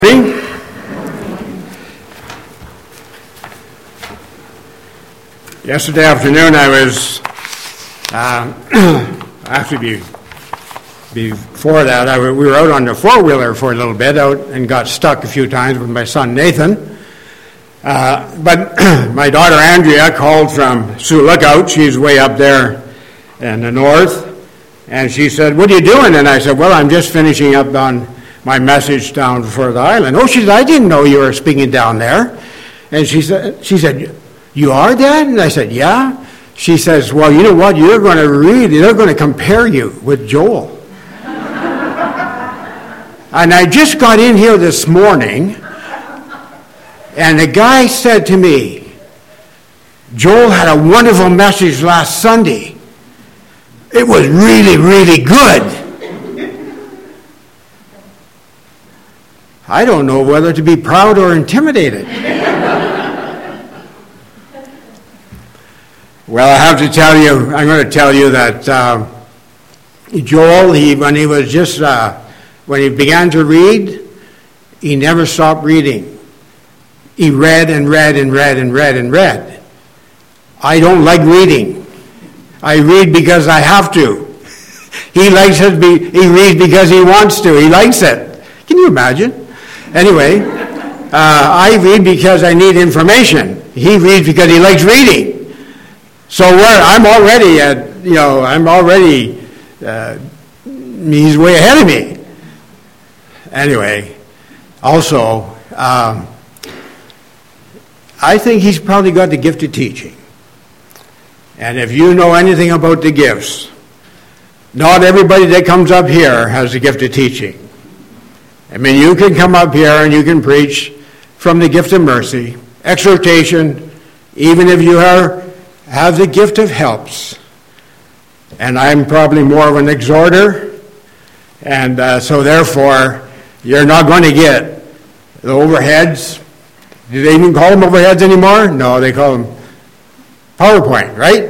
Yesterday afternoon I was, actually before that, we were out on the four-wheeler for a little bit out and got stuck a few times with my son Nathan. But my daughter Andrea called from Sioux Lookout. She's way up there in the north. And she said, "What are you doing?" And I said, "Well, I'm just finishing up on my message down for the island." "Oh," she said, "I didn't know you were speaking down there." And she said, "You are, Dad?" And I said, "Yeah." She says, "Well, you know what? They're going to compare you with Joel." And I just got in here this morning, and the guy said to me, "Joel had a wonderful message last Sunday. It was really, really good." I don't know whether to be proud or intimidated. Well, I'm going to tell you that Joel, when he began to read, he never stopped reading. He read and read and read and read and read. I don't like reading. I read because I have to. He reads because he wants to. He likes it. Can you imagine? Anyway, I read because I need information. He reads because he likes reading. So he's way ahead of me. Anyway, also, I think he's probably got the gift of teaching. And if you know anything about the gifts, not everybody that comes up here has the gift of teaching. I mean, you can come up here and you can preach from the gift of mercy, exhortation, even if you have the gift of helps. And I'm probably more of an exhorter, and so therefore, you're not going to get the overheads. Do they even call them overheads anymore? No, they call them PowerPoint, right?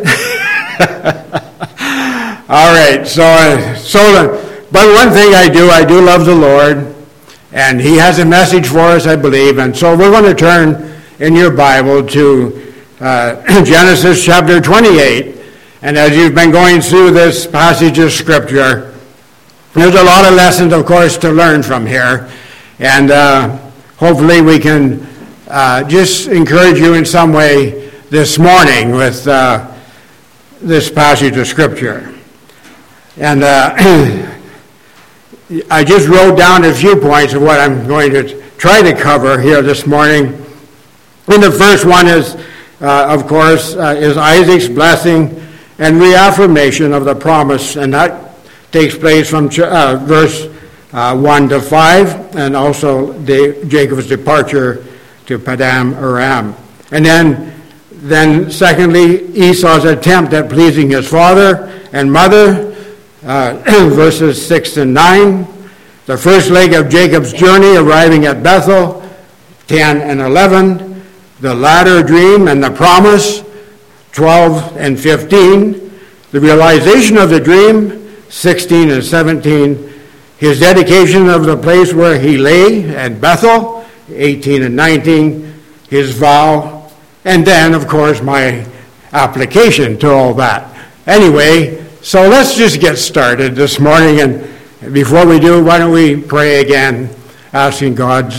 All right, but one thing I do love the Lord, and He has a message for us, I believe, and so we're going to turn in your Bible to Genesis chapter 28, and as you've been going through this passage of Scripture, there's a lot of lessons, of course, to learn from here, and hopefully we can just encourage you in some way this morning with this passage of Scripture. And I just wrote down a few points of what I'm going to try to cover here this morning. And the first one is, of course, is Isaac's blessing and reaffirmation of the promise, and that takes place from verse 1 to 5, and also Jacob's departure to Paddan Aram. And then secondly, Esau's attempt at pleasing his father and mother, verses 6 and 9. The first leg of Jacob's journey, arriving at Bethel, 10 and 11. The latter dream and the promise, 12 and 15. The realization of the dream, 16 and 17. His dedication of the place where he lay at Bethel, 18 and 19. His vow, and then, of course, my application to all that. Anyway, so let's just get started this morning, and before we do, why don't we pray again, asking God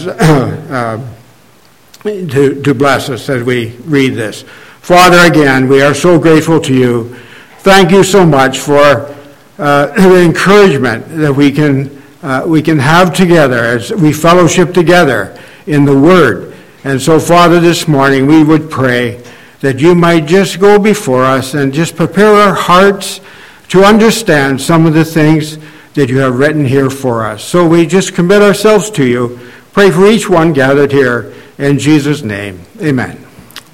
to bless us as we read this. Father, again, we are so grateful to you. Thank you so much for the encouragement that we can have together as we fellowship together in the Word. And so, Father, this morning we would pray that you might just go before us and just prepare our hearts to understand some of the things that you have written here for us. So we just commit ourselves to you. Pray for each one gathered here in Jesus' name. Amen.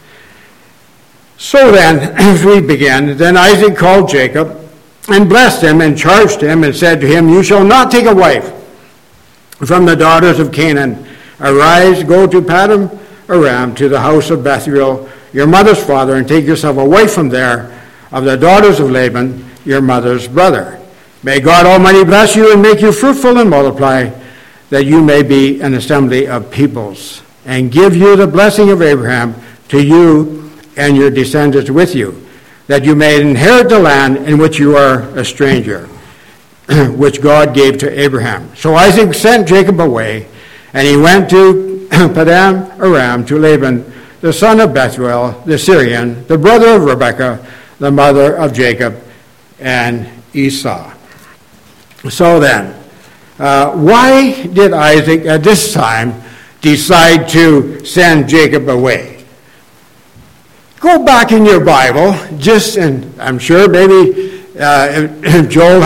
So then, as we begin, then Isaac called Jacob and blessed him and charged him and said to him, "You shall not take a wife from the daughters of Canaan. Arise, go to Paddan Aram, to the house of Bethuel, your mother's father, and take yourself away from there of the daughters of Laban, your mother's brother. May God Almighty bless you and make you fruitful and multiply, that you may be an assembly of peoples, and give you the blessing of Abraham to you and your descendants with you, that you may inherit the land in which you are a stranger, which God gave to Abraham. So Isaac sent Jacob away, and he went to Padan Aram to Laban, the son of Bethuel, the Syrian, the brother of Rebekah, the mother of Jacob and Esau. So then, why did Isaac at this time decide to send Jacob away? Go back in your Bible, and I'm sure maybe if Joel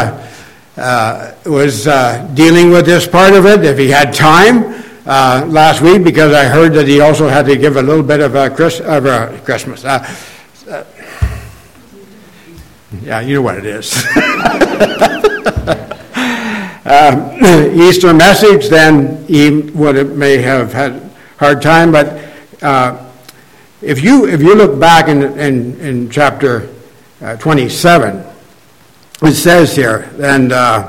was dealing with this part of it, if he had time last week, because I heard that he also had to give a little bit of Christmas. Yeah, you know what it is. Easter message, then he may have had a hard time, but if you look back in chapter 27, it says here, and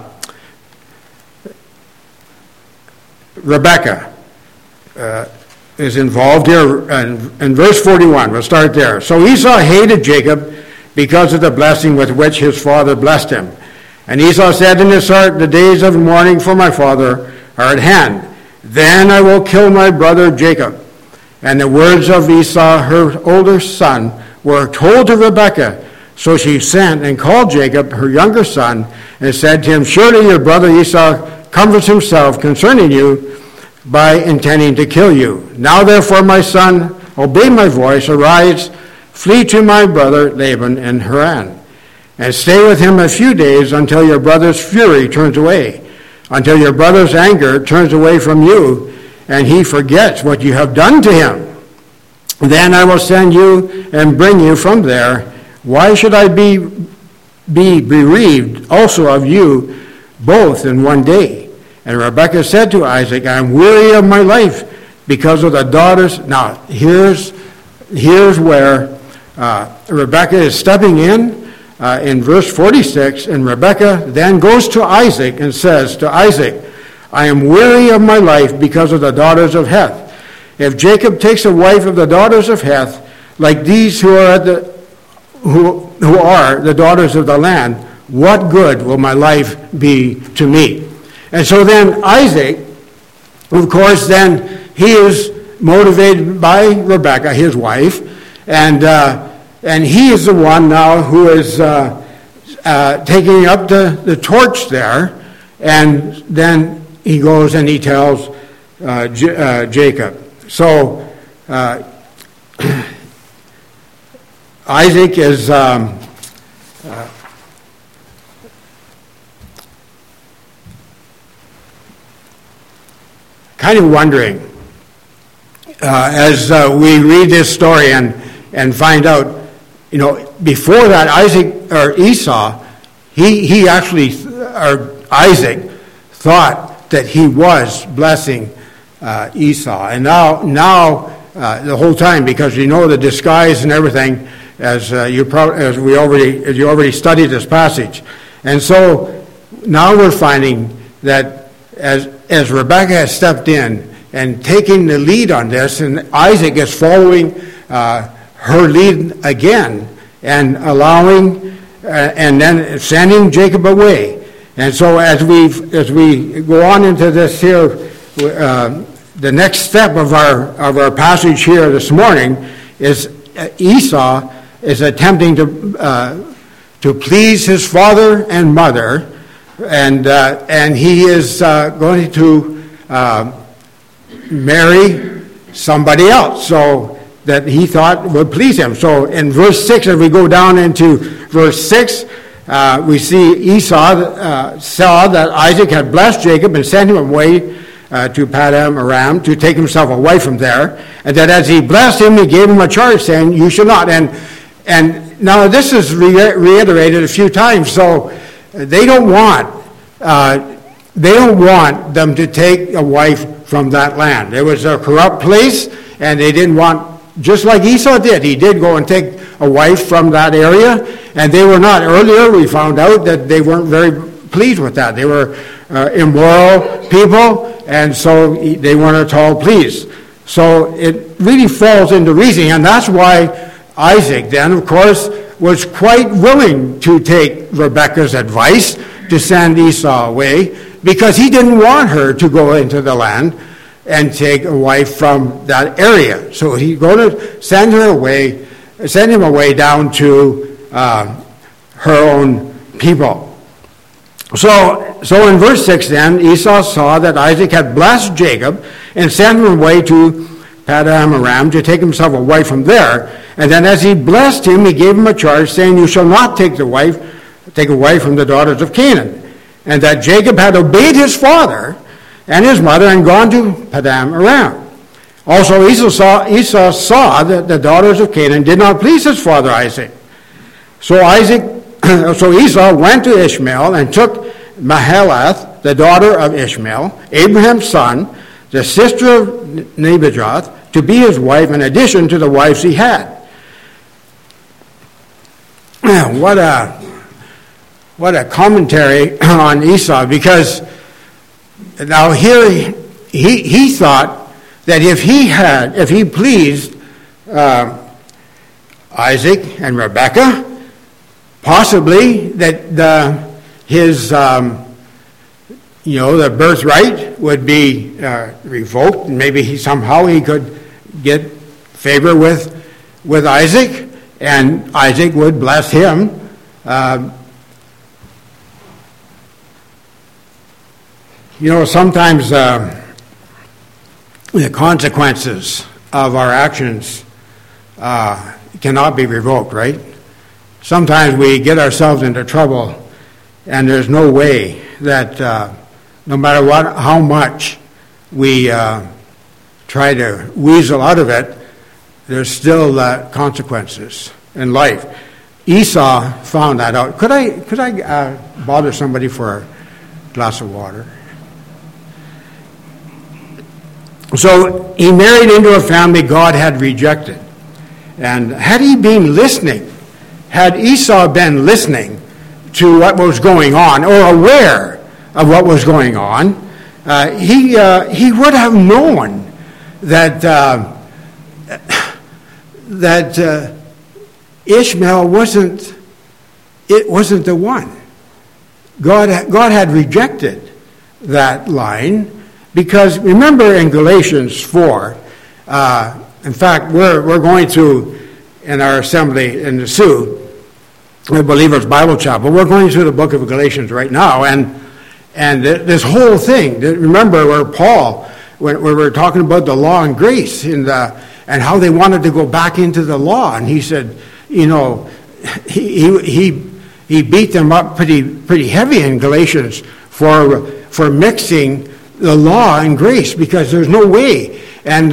Rebekah is involved here in verse 41. We'll start there. So Esau hated Jacob because of the blessing with which his father blessed him. And Esau said in his heart, the days of mourning for my father are at hand. Then I will kill my brother Jacob. And the words of Esau, her older son, were told to Rebekah. So she sent and called Jacob, her younger son, and said to him, surely your brother Esau comforts himself concerning you by intending to kill you. Now therefore, my son, obey my voice, arise, flee to my brother Laban in Haran, and stay with him a few days until your brother's fury turns away, until your brother's anger turns away from you, and he forgets what you have done to him. Then I will send you and bring you from there. Why should I be bereaved also of you both in one day? And Rebekah said to Isaac, I am weary of my life because of the daughters. Now, here's where Rebekah is stepping in verse 46, and Rebekah then goes to Isaac and says to Isaac, I am weary of my life because of the daughters of Heth. If Jacob takes a wife of the daughters of Heth, like these who are the daughters of the land, what good will my life be to me? And so then Isaac, of course, then he is motivated by Rebekah, his wife, and he is the one now who is taking up the torch there, and then he goes and he tells Jacob. So Isaac is kind of wondering as we read this story and find out, before that, Esau, he actually, or Isaac, thought that he was blessing Esau, and now the whole time, because the disguise and everything, as you already studied this passage, and so now we're finding that as Rebekah has stepped in and taking the lead on this, and Isaac is following her lead again and allowing and then sending Jacob away. And so as we go on into this here, the next step of our passage here this morning is Esau is attempting to please his father and mother, and he is going to marry somebody else, so that he thought would please him. So in verse 6, as we go down into verse 6, we see Esau saw that Isaac had blessed Jacob and sent him away to Padan Aram to take himself away from there, and that as he blessed him, he gave him a charge saying, you shall not. And now this is reiterated a few times, so they don't want them to take a wife from that land. It was a corrupt place, and they didn't want, just like Esau did. He did go and take a wife from that area, and they were not. Earlier we found out that they weren't very pleased with that. They were immoral people, and so they weren't at all pleased. So it really falls into reasoning, and that's why Isaac then, of course, was quite willing to take Rebekah's advice to send Esau away, because he didn't want her to go into the land and take a wife from that area. So he's going to send him away down to her own people. So in verse 6 then, Esau saw that Isaac had blessed Jacob and sent him away to Paddan Aram to take himself a wife from there. And then as he blessed him, he gave him a charge, saying, "You shall not take a wife from the daughters of Canaan." And that Jacob had obeyed his father and his mother and gone to Paddan Aram. Also Esau saw that the daughters of Canaan did not please his father Isaac. So Esau went to Ishmael and took Mahalath, the daughter of Ishmael, Abraham's son, the sister of Nebajoth, to be his wife in addition to the wives he had. What a commentary on Esau, because now here he thought that if he pleased Isaac and Rebekah, possibly that his the birthright would be revoked, and maybe somehow he could get favor with Isaac, and Isaac would bless him. Sometimes the consequences of our actions cannot be revoked, right? Sometimes we get ourselves into trouble, and there's no way that no matter how much we try to weasel out of it, there's still consequences in life. Esau found that out. Could I bother somebody for a glass of water? So he married into a family God had rejected. And had he been listening, had Esau been listening to what was going on, or aware of what was going on, he would have known that Ishmael wasn't the one. God had rejected that line, because remember in Galatians 4, in fact, we're going to, in our assembly in the Sioux, the Believers Bible Chapel, we're going through the book of Galatians right now, and this whole thing, remember where Paul, when we were talking about the law and grace, and how they wanted to go back into the law, and he said, he beat them up pretty heavy in Galatians for mixing the law and grace, because there's no way. And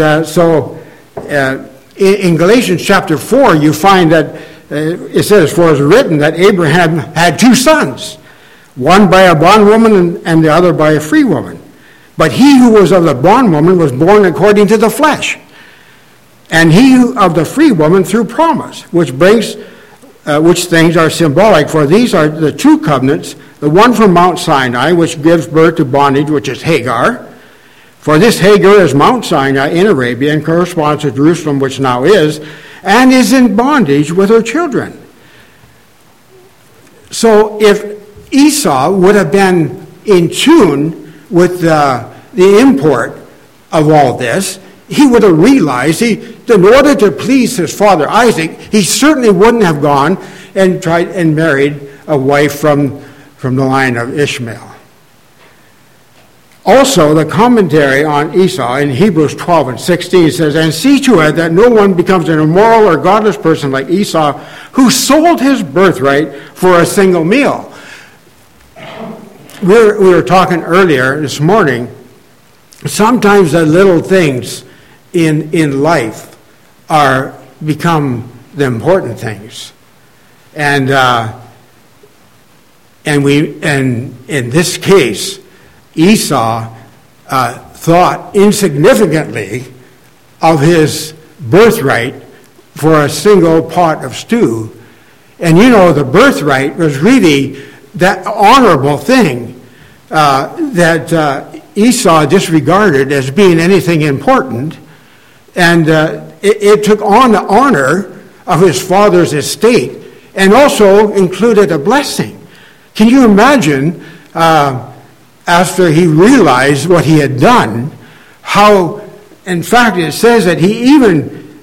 in Galatians chapter 4, you find that it says, "For it is written that Abraham had two sons, one by a bondwoman and the other by a free woman. But he who was of the bondwoman was born according to the flesh, and he of the free woman through promise, which things are symbolic. For these are the two covenants, the one from Mount Sinai, which gives birth to bondage, which is Hagar. For this Hagar is Mount Sinai in Arabia and corresponds to Jerusalem, which now is, and is in bondage with her children." So if Esau would have been in tune with the import of all this, he would have realized in order to please his father Isaac, he certainly wouldn't have gone and tried and married a wife from the line of Ishmael. Also, the commentary on Esau in Hebrews 12 and 16 says, "And see to it that no one becomes an immoral or godless person like Esau, who sold his birthright for a single meal." We were talking earlier this morning, sometimes the little things in life become the important things. And in this case, Esau thought insignificantly of his birthright for a single pot of stew. And the birthright was really that honorable thing that Esau disregarded as being anything important, and it took on the honor of his father's estate and also included a blessing. Can you imagine, after he realized what he had done, how, in fact, it says that he even,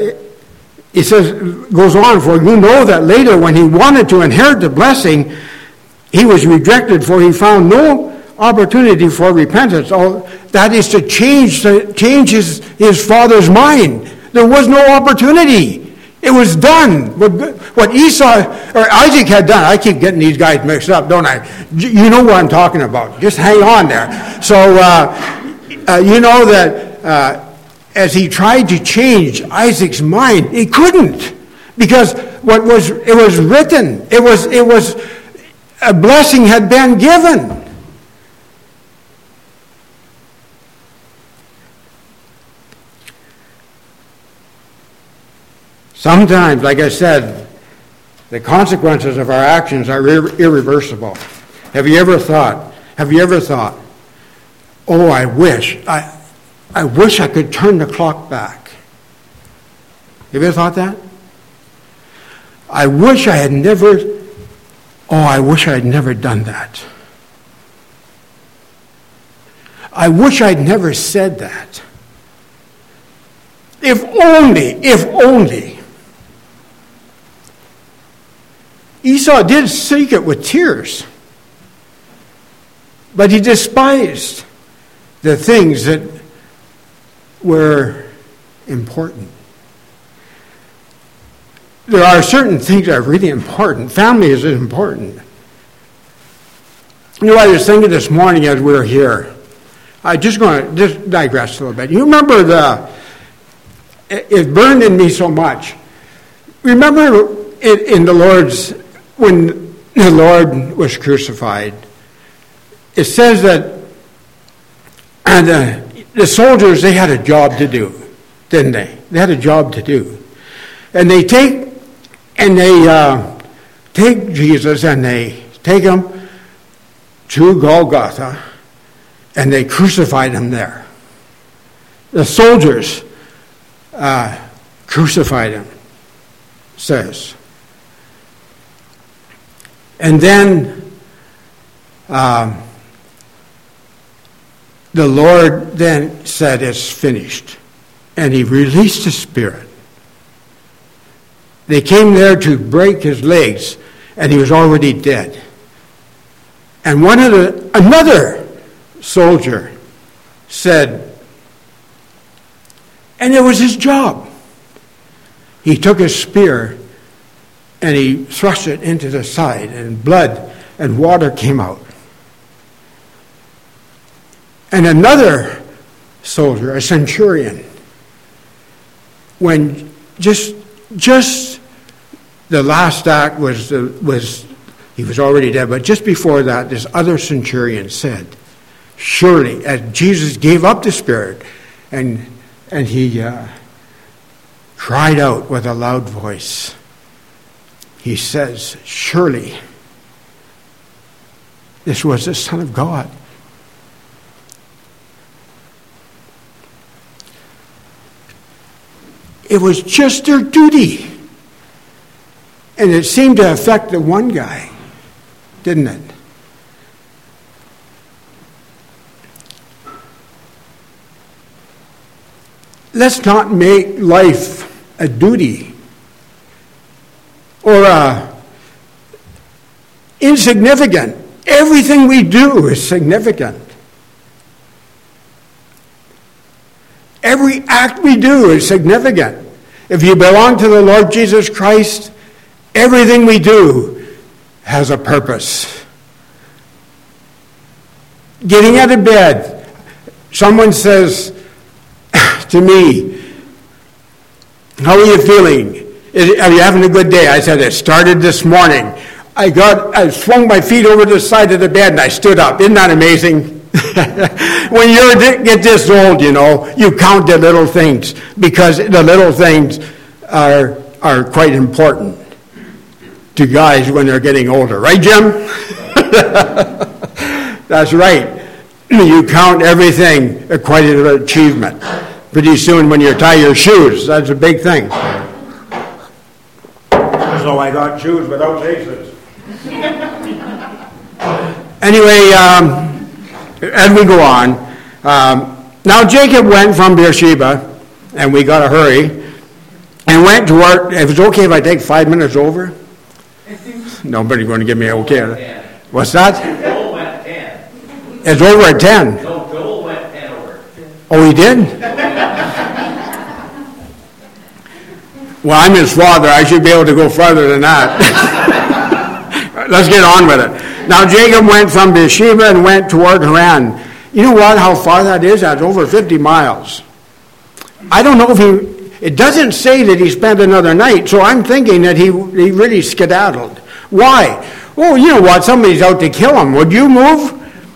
goes on, for you know that later when he wanted to inherit the blessing, he was rejected, for he found no opportunity for repentance. That is to change his father's mind. There was no opportunity. It was done. What Isaac had done, I keep getting these guys mixed up, don't I? You know what I'm talking about. Just hang on there. So, you know that as he tried to change Isaac's mind, he couldn't. Because it was written. It was a blessing had been given. Sometimes, like I said, the consequences of our actions are irreversible. Have you ever thought, oh, I wish I could turn the clock back? Have you ever thought that? I wish I had never done that. I wish I'd never said that. If only. Esau did seek it with tears, but he despised the things that were important. There are certain things that are really important. Family is important. You know, I was thinking this morning as we were here, I'm just going to digress a little bit. You remember it burned in me so much. Remember in the Lord's, when the Lord was crucified, it says that the soldiers, they had a job to do, didn't they? They had a job to do. And they take Jesus and they take him to Golgotha and they crucified him there. The soldiers crucified him, says. And then the Lord then said, it's finished. And he released his spirit. They came there to break his legs, and he was already dead. And another soldier said, and it was his job. He took his spear and he thrust it into the side, and blood and water came out. And another soldier, a centurion, when just the last act was he was already dead, but just before that, this other centurion said, surely, as Jesus gave up the spirit, and he cried out with a loud voice, he says, surely, this was the Son of God. It was just their duty. And it seemed to affect the one guy, didn't it? Let's not make life a duty or insignificant. Everything we do is significant. Every act we do is significant. If you belong to the Lord Jesus Christ, everything we do has a purpose. Getting out of bed, someone says to me, how are you feeling? Are you having a good day? I said, it started this morning. I swung my feet over the side of the bed and I stood up. Isn't that amazing? When you get this old, you count the little things, because the little things are quite important to guys when they're getting older. Right, Jim? That's right. You count everything quite an achievement. Pretty soon when you tie your shoes, that's a big thing. So I got shoes without laces. Anyway, as we go on, now Jacob went from Beersheba, and we got to hurry, and went toward, if it's okay if I take 5 minutes over? Nobody's going to give me okay. What's that? Joel went 10. It's over at 10. No, Joel went 10 over. Oh, he did? Well, I'm his father. I should be able to go farther than that. Let's get on with it. Now, Jacob went from Beersheba and went toward Haran. You know what? How far that is? That's over 50 miles. I don't know if it doesn't say that he spent another night, so I'm thinking that he really skedaddled. Why? Oh, you know what? Somebody's out to kill him. Would you move?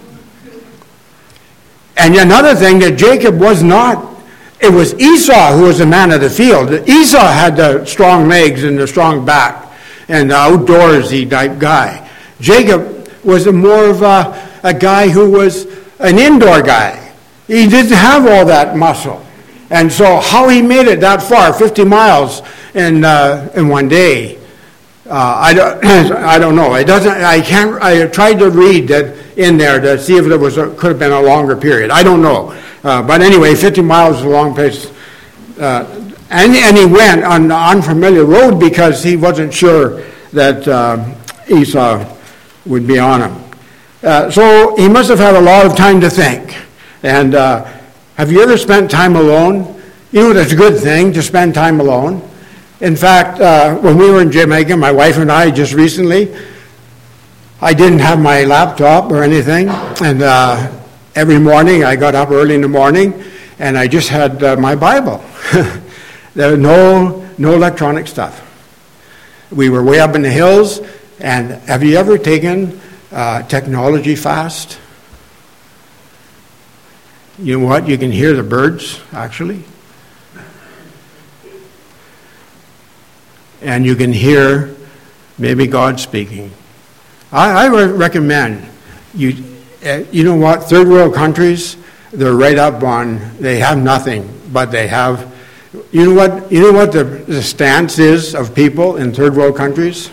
And another thing, that Jacob was not. It was Esau who was the man of the field. Esau had the strong legs and the strong back and the outdoorsy type guy. Jacob was more of a guy who was an indoor guy. He didn't have all that muscle. And so how he made it that far, 50 miles in one day, I don't know. It doesn't. I tried to read that in there to see if there could have been a longer period. I don't know. But anyway, 50 miles is a long place. And he went on the unfamiliar road because he wasn't sure that Esau would be on him. So he must have had a lot of time to think. And have you ever spent time alone? You know, it's a good thing to spend time alone. In fact, when we were in Jamaica, my wife and I just recently, I didn't have my laptop or anything. And every morning, I got up early in the morning, and I just had my Bible. There was no electronic stuff. We were way up in the hills, and have you ever taken technology fast? You know what? You can hear the birds, actually. And you can hear maybe God speaking. I would recommend you know what? Third world countries, they're right up on, they have nothing, but they have, you know what the stance is of people in third world countries?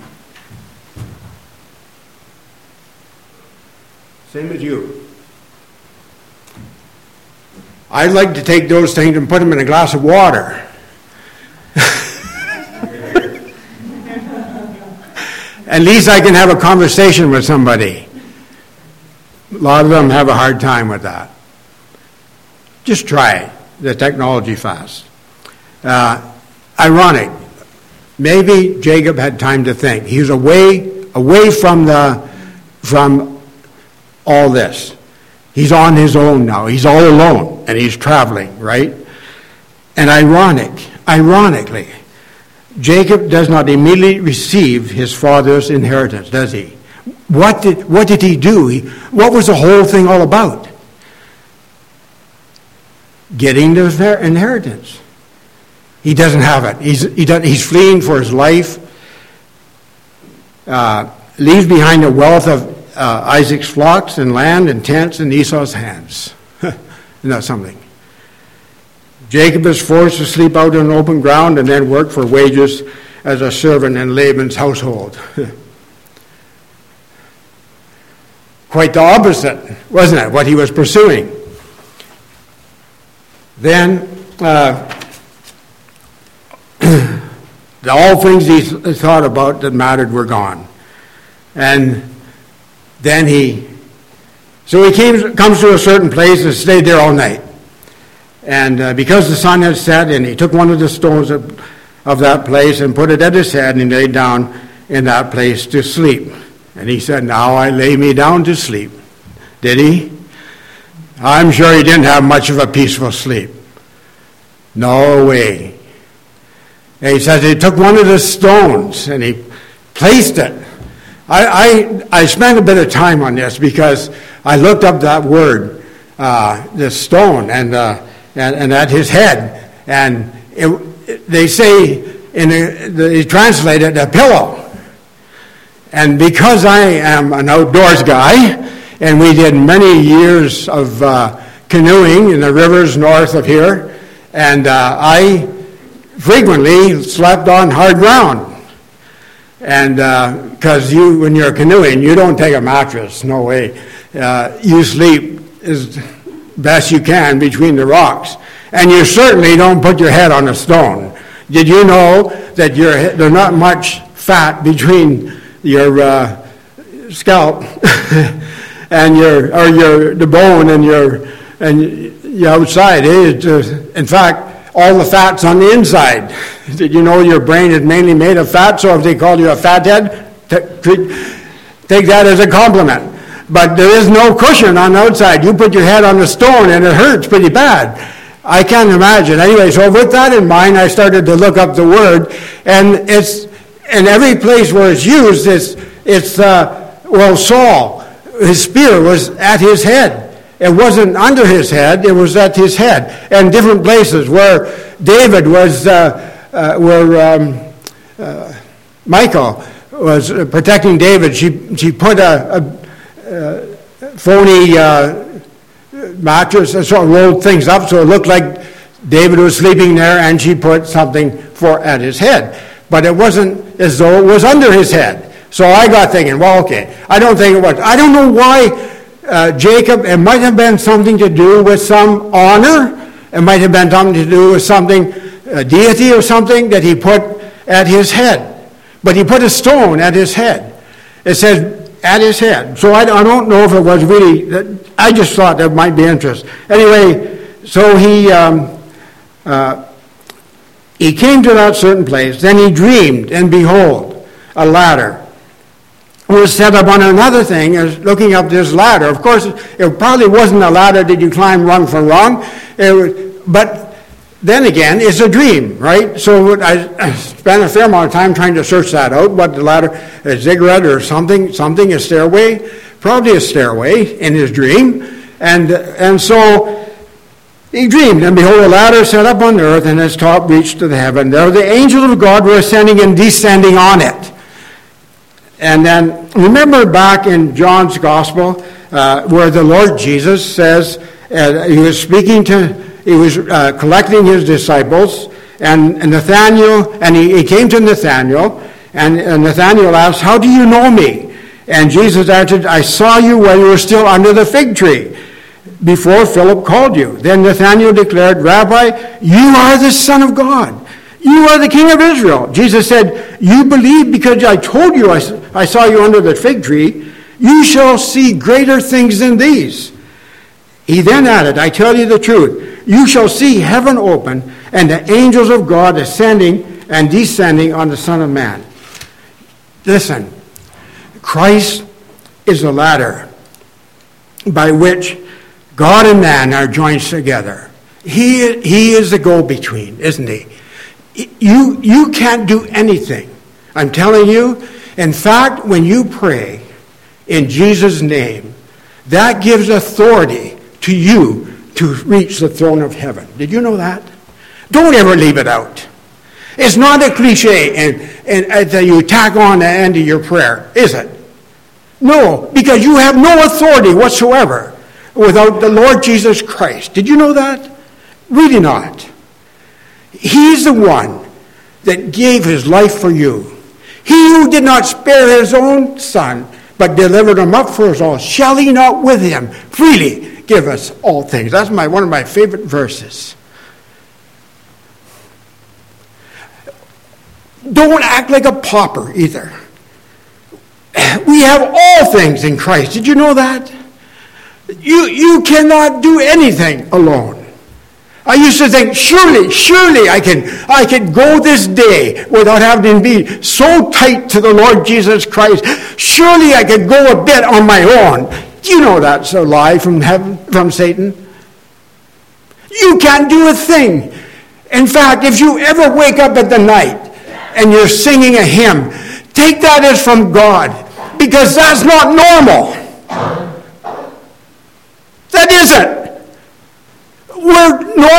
Same as you. I'd like to take those things and put them in a glass of water. At least I can have a conversation with somebody. A lot of them have a hard time with that. Just try the technology fast. Ironic. Maybe Jacob had time to think. He was away from all this. He's on his own now. He's all alone, and he's traveling, right? And ironically, Jacob does not immediately receive his father's inheritance, does he? What did he do? What was the whole thing all about? Getting the inheritance. He doesn't have it. He's fleeing for his life. Leaves behind the wealth of Isaac's flocks and land and tents in Esau's hands. Isn't that something? Jacob is forced to sleep out on open ground and then work for wages as a servant in Laban's household. Quite the opposite, wasn't it, what he was pursuing? Then, all things he thought about that mattered were gone. And then comes to a certain place and stayed there all night. And because the sun had set, and he took one of the stones of that place and put it at his head, and he laid down in that place to sleep. And he said, "Now I lay me down to sleep." Did he? I'm sure he didn't have much of a peaceful sleep. No way. And he says he took one of the stones and he placed it. I spent a bit of time on this because I looked up that word, the stone, and at his head, and they say they translate it a pillow. And because I am an outdoors guy, and we did many years of canoeing in the rivers north of here, and I frequently slept on hard ground. And because when you're canoeing, you don't take a mattress, no way. You sleep as best you can between the rocks. And you certainly don't put your head on a stone. Did you know that there's not much fat between your scalp and the bone and your outside? In fact, all the fat's on the inside. Did you know your brain is mainly made of fat? So if they call you a fathead, take that as a compliment. But there is no cushion on the outside. You put your head on the stone and it hurts pretty bad. I can't imagine. Anyway, so with that in mind, I started to look up the word, and it's in every place where it's used. Saul, his spear was at his head. It wasn't under his head, it was at his head. And different places where David was, Michal was protecting David, she put a phony mattress and sort of rolled things up so it looked like David was sleeping there, and she put something at his head. But it wasn't as though it was under his head. So I got thinking, well, okay, I don't think it was. I don't know why Jacob, it might have been something to do with some honor. It might have been something to do with something, a deity or something that he put at his head. But he put a stone at his head. It says at his head. So I don't know if it was really, I just thought that might be interest. Anyway, so he came to that certain place. Then he dreamed, and behold, a ladder was set up on another thing, as looking up this ladder. Of course, it probably wasn't a ladder that you climb rung for rung, but then again, it's a dream, right? So I spent a fair amount of time trying to search that out, what the ladder, a ziggurat or something, a stairway, probably a stairway in his dream. And so he dreamed, and behold, a ladder set up on earth, and its top reached to the heaven. There the angels of God were ascending and descending on it. And then remember back in John's Gospel where the Lord Jesus says he was collecting his disciples, and Nathanael, and he came to Nathanael, and Nathanael asked, "How do you know me?" And Jesus answered, "I saw you while you were still under the fig tree, before Philip called you." Then Nathanael declared, "Rabbi, you are the Son of God. You are the King of Israel." Jesus said, "You believe because I told you I saw you under the fig tree. You shall see greater things than these." He then added, "I tell you the truth. You shall see heaven open and the angels of God ascending and descending on the Son of Man." Listen, Christ is the ladder by which God and man are joined together. He is the go-between, isn't he? You can't do anything. I'm telling you. In fact, when you pray in Jesus' name, that gives authority to you to reach the throne of heaven. Did you know that? Don't ever leave it out. It's not a cliche and that you tack on the end of your prayer, is it? No, because you have no authority whatsoever without the Lord Jesus Christ. Did you know that? Really not. He's the one that gave his life for you. He who did not spare his own son, but delivered him up for us all, shall he not with him freely give us all things? That's one of my favorite verses. Don't act like a pauper either. We have all things in Christ. Did you know that? You cannot do anything alone. I used to think, surely I can go this day without having to be so tight to the Lord Jesus Christ. Surely I could go a bit on my own. Do you know that's a lie from heaven, from Satan? You can't do a thing. In fact, if you ever wake up at the night and you're singing a hymn, take that as from God, because that's not normal. That isn't.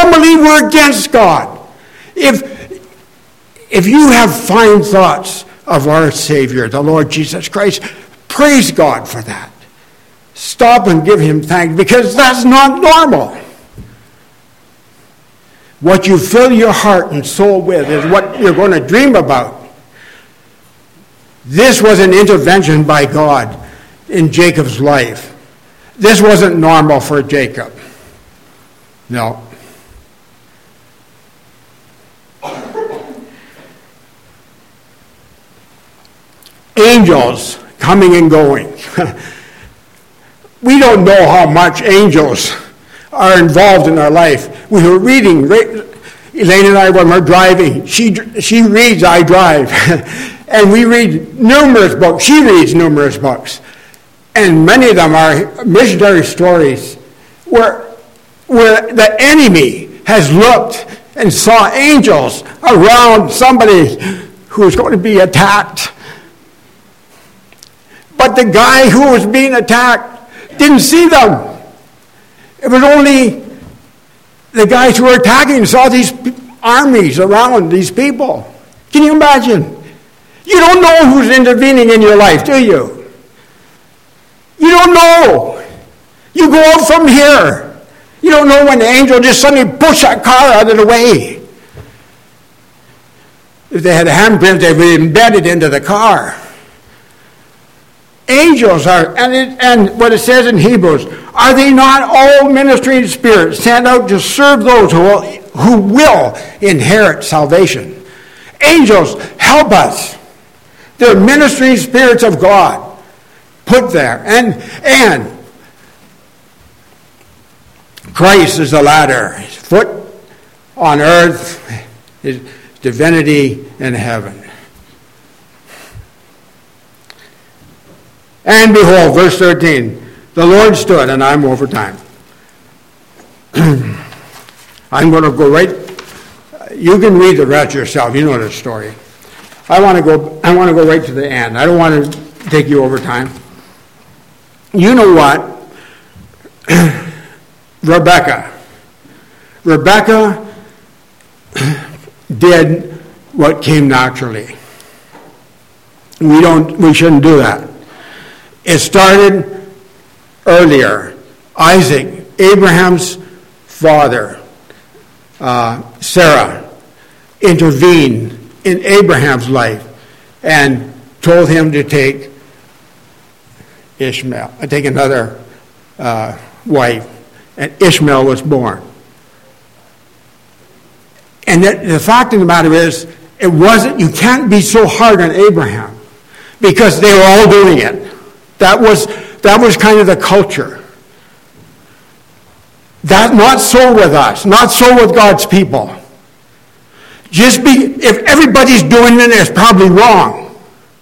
We're against God. If you have fine thoughts of our Savior, the Lord Jesus Christ. Praise God for that. Stop and give him thanks, because that's not normal. What you fill your heart and soul with is what you're going to dream about. This was an intervention by God in Jacob's life. This wasn't normal for Jacob. No. Angels coming and going. We don't know how much angels are involved in our life. We were reading, Elaine and I, when we're driving, she reads, I drive. And we read numerous books. She reads numerous books. And many of them are missionary stories where the enemy has looked and saw angels around somebody who's going to be attacked. But the guy who was being attacked didn't see them. It was only the guys who were attacking saw these armies around these people. Can you imagine? You don't know who's intervening in your life, do you? You don't know. You go out from here. You don't know when the angel just suddenly pushed that car out of the way. If they had handprints, they would be embedded into the car. Angels are, and what it says in Hebrews, are they not all ministering spirits sent out to serve those who will inherit salvation? Angels help us. They're ministering spirits of God put there. And Christ is the ladder, his foot on earth, his divinity in heaven. And behold, verse 13, the Lord stood, and I'm over time. I'm going to go right, you can read the rest yourself, you know the story. I want to go right to the end. I don't want to take you over time. You know what? Rebecca did what came naturally. We shouldn't do that. It started earlier. Isaac, Abraham's father, Sarah, intervened in Abraham's life and told him to take another wife, and Ishmael was born. And the fact of the matter is, you can't be so hard on Abraham, because they were all doing it. That was kind of the culture. Not so with us, not so with God's people. If everybody's doing it, it's probably wrong.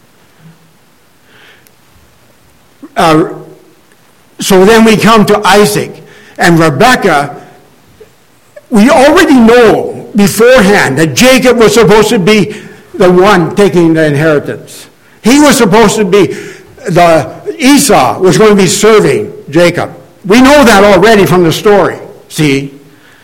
So then we come to Isaac and Rebekah. We already know beforehand that Jacob was supposed to be the one taking the inheritance. He was supposed to be Esau was going to be serving Jacob. We know that already from the story. See?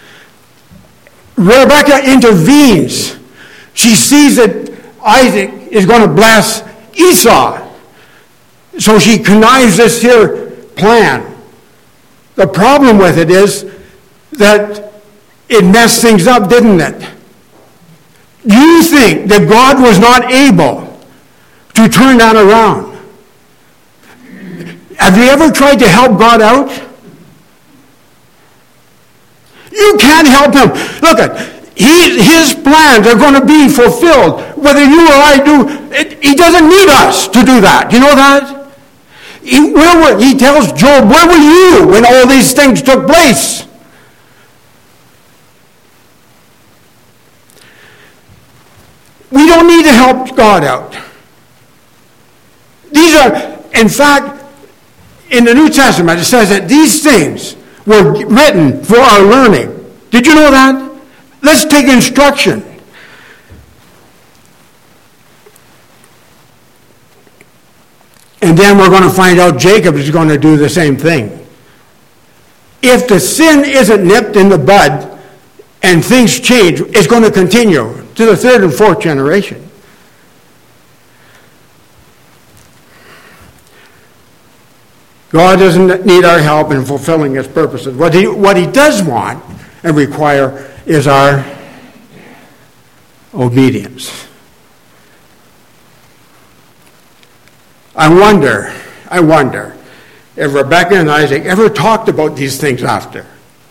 Rebekah intervenes. She sees that Isaac is going to bless Esau. So she connives this here plan. The problem with it is that it messed things up, didn't it? You think that God was not able to turn that around? Have you ever tried to help God out? You can't help him. Look, his plans are going to be fulfilled, whether you or I do. He doesn't need us to do that. You know that? He tells Job, where were you when all these things took place? We don't need to help God out. These are, in fact, in the New Testament, it says that these things were written for our learning. Did you know that? Let's take instruction. And then we're going to find out Jacob is going to do the same thing. If the sin isn't nipped in the bud and things change, it's going to continue to the third and fourth generation. God doesn't need our help in fulfilling his purposes. What he does want and require is our obedience. I wonder if Rebekah and Isaac ever talked about these things after.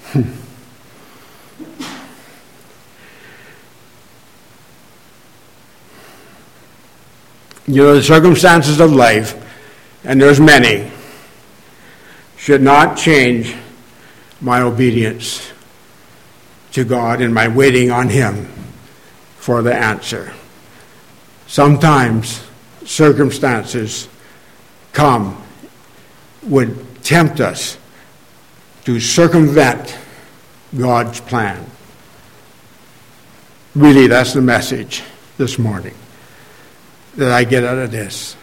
You know, the circumstances of life, and there's many, should not change my obedience to God and my waiting on him for the answer. Sometimes circumstances would tempt us to circumvent God's plan. Really, that's the message this morning that I get out of this.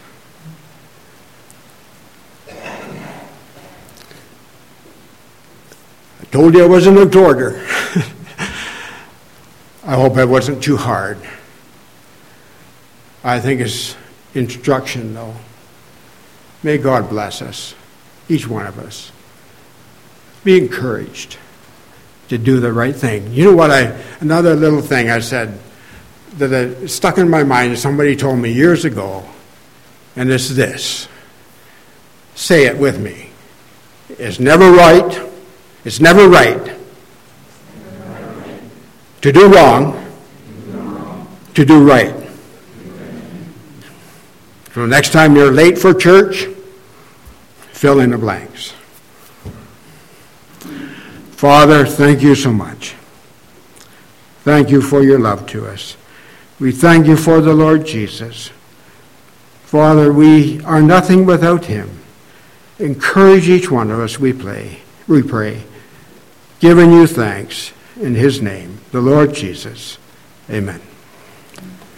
I told you I wasn't a exhorter. I hope I wasn't too hard. I think it's instruction, though. May God bless us, each one of us. Be encouraged to do the right thing. You know what? Another little thing I said that stuck in my mind, somebody told me years ago, and it's this. Say it with me. It's never right. It's never right to do wrong, to do right. So next time you're late for church, fill in the blanks. Father, thank you so much. Thank you for your love to us. We thank you for the Lord Jesus. Father, we are nothing without him. Encourage each one of us, we pray. Giving you thanks in his name, the Lord Jesus. Amen.